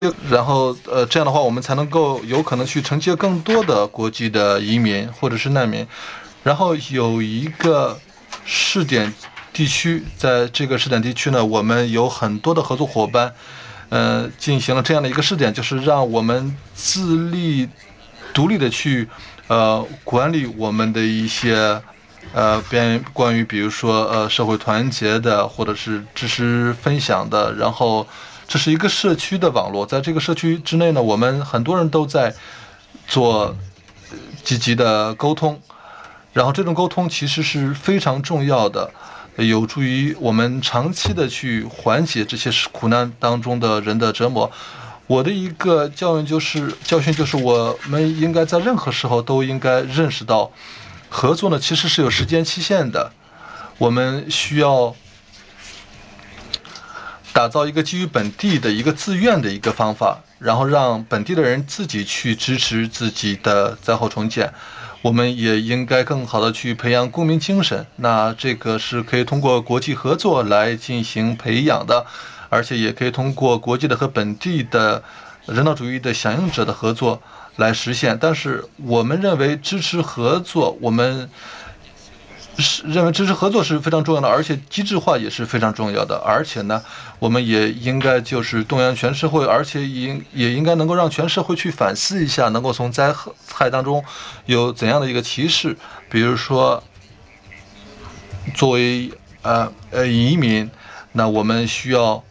然后这样的话，我们才能够有可能去承接更多的国际的移民或者是难民。然后有一个试点地区，在这个试点地区呢，我们有很多的合作伙伴，进行了这样的一个试点，就是让我们自立、独立的去管理我们的一些关于比如说社会团结的，或者是知识分享的，然后这是一个社区的网络，在这个社区之内呢，我们很多人都在做积极的沟通。然后这种沟通其实是非常重要的，有助于我们长期的去缓解这些苦难当中的人的折磨。我的一个教训就是，我们应该在任何时候都应该认识到，合作呢其实是有时间期限的。我们需要打造一个基于本地的一个自愿的一个方法，然后让本地的人自己去支持自己的灾后重建。我们也应该更好的去培养公民精神，那这个是可以通过国际合作来进行培养的，而且也可以通过国际的和本地的人道主义的响应者的合作来实现。但是我们认为支持合作，我们是认为支持合作是非常重要的，而且机制化也是非常重要的。而且呢，我们也应该就是动员全社会，而且也应该能够让全社会去反思一下，能够从灾害当中有怎样的一个启示。比如说，作为移民，那我们需要